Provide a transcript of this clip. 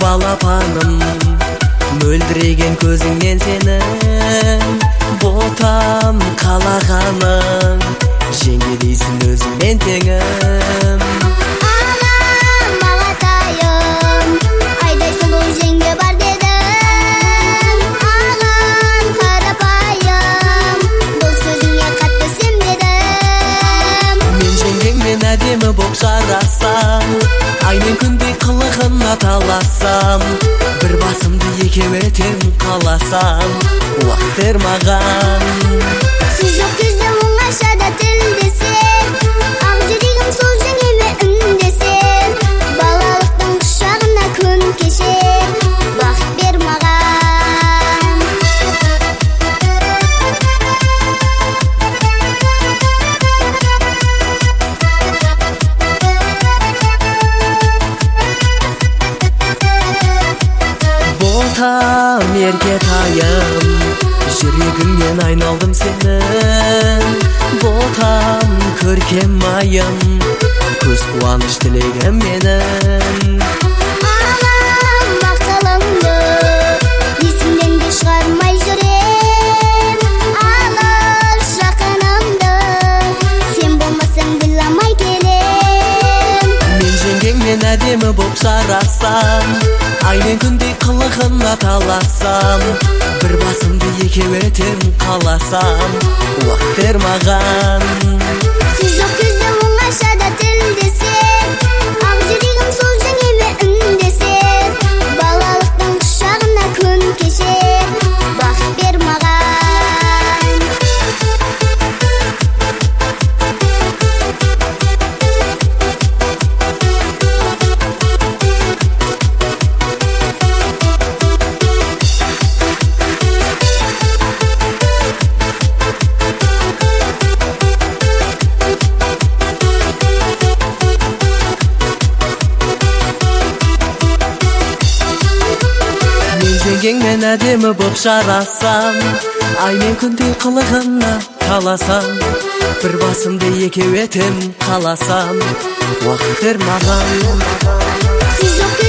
балапаным, мөлдіреген көзіңнен сенің ботам қалағаның, жеңге дейсің өзіңмен теңім. Ағам, ағатайым, айдайсың бұл жеңге бар дедім. Ағам, қарапайым, бұл сөзіңе қатты сенбедім. Мен жеңгеңмен әдемі боп жарасам, ай мен күндей қылығына таласам, бір басымды екеу етем қаласам, уақыт бер маған. Сіз жоқ кезде оңашада тілдесем, ақ жүрегім сол жеңгеме үндесем. Балалықтың құшағына күн кешем, бақыт бер маған. Ботам еркетайым, жүрегімнен айналдым сенің. Ботам көркем айым, көз қуаныш тілегім менің. Ағам, мақталыңды есімнен де шығармай жүрем. Алыс жақынымды сен болмасаң ойламай келем. Мен жеңгеңмен әдемі боп жарасам, ай мен күндей қылығына таласам, бір басымды екеу етем қаласам, уақыт бер маған. Сіз жоқ кезде оңашада тілдесем, ақ жүрегім сол жеңгеме үндесем. Балалықтың құшағына күн кешем, бақыт бер маған. Жеңгеңмен әдемі боп жарасам, ай мен күндей қылығына таласам, бір басымды екеу етем қаласам, уақыт бер маған. Сіз жоқ